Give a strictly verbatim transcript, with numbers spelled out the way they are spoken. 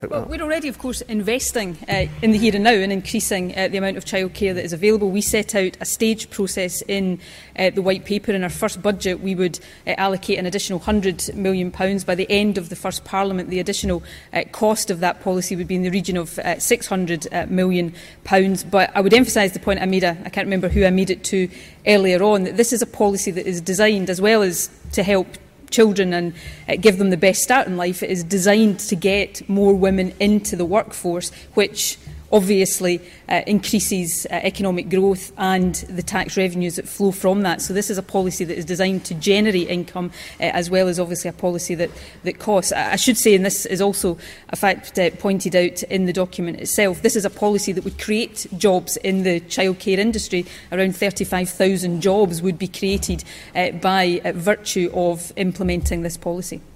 Well, we're already, of course, investing uh, in the here and now and increasing uh, the amount of childcare that is available. We set out a staged process in uh, the White Paper. In our first budget, we would uh, allocate an additional one hundred million pounds. By the end of the first Parliament, the additional uh, cost of that policy would be in the region of uh, six hundred million pounds. But I would emphasise the point I made, a, I can't remember who I made it to earlier on, that this is a policy that is designed, as well as to help children and uh, give them the best start in life, it is designed to get more women into the workforce, which obviously uh, increases uh, economic growth and the tax revenues that flow from that. So this is a policy that is designed to generate income, uh, as well as obviously a policy that, that costs. I, I should say, and this is also a fact uh, pointed out in the document itself, this is a policy that would create jobs in the childcare industry. Around thirty-five thousand jobs would be created uh, by uh, virtue of implementing this policy.